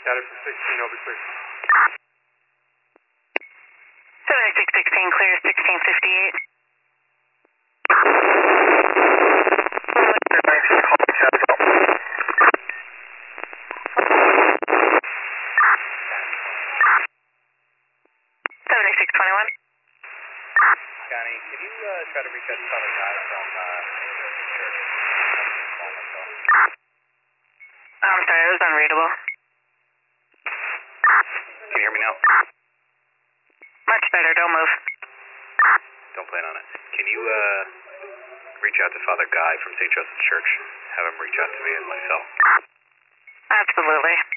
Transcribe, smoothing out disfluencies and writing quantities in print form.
Got it from 16, over clear. 7616, clear 1658. Connie, can you try to reach out to Father Guy from church? I'm sorry, it was unreadable. Can you hear me now? Much better, don't move. Don't plan on it. Can you reach out to Father Guy from St. Joseph's Church? Have him reach out to me and myself. Absolutely.